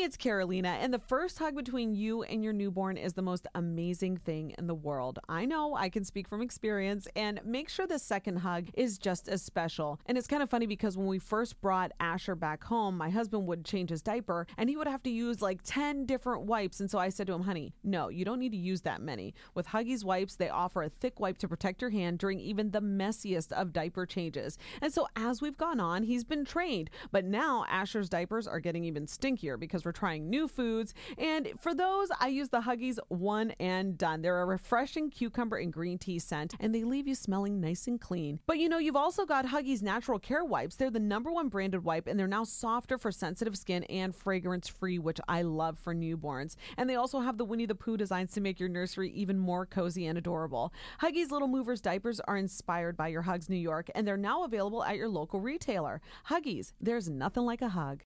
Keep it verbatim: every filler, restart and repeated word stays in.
it's Carolina, and the first hug between you and your newborn is the most amazing thing in the world. I know, I can speak from experience, and make sure the second hug is just as special. And it's kind of funny because when we first brought Asher back home, my husband would change his diaper, and he would have to use like ten different wipes. And so I said to him, honey, no, you don't need to use that many. With Huggies wipes, they offer a thick wipe to protect your hand during even the messiest of diaper changes. And so as we've gone on, he's been trained. But now Asher's diapers are getting even stinkier because we're trying new foods. And for those, I use the Huggies One and Done. They're a refreshing cucumber and green tea scent, and they leave you smelling nice and clean. But you know, you've also got Huggies Natural Care Wipes. They're the number one branded wipe, and they're now softer for sensitive skin and fragrance-free, which I love for newborns. And they also have the Winnie the Pooh designs to make your nursery even more cozy and adorable. Huggies Little Movers diapers are inspired by your Hugs New York, and they're now available at your local retailer. Huggies, there's nothing like a hug.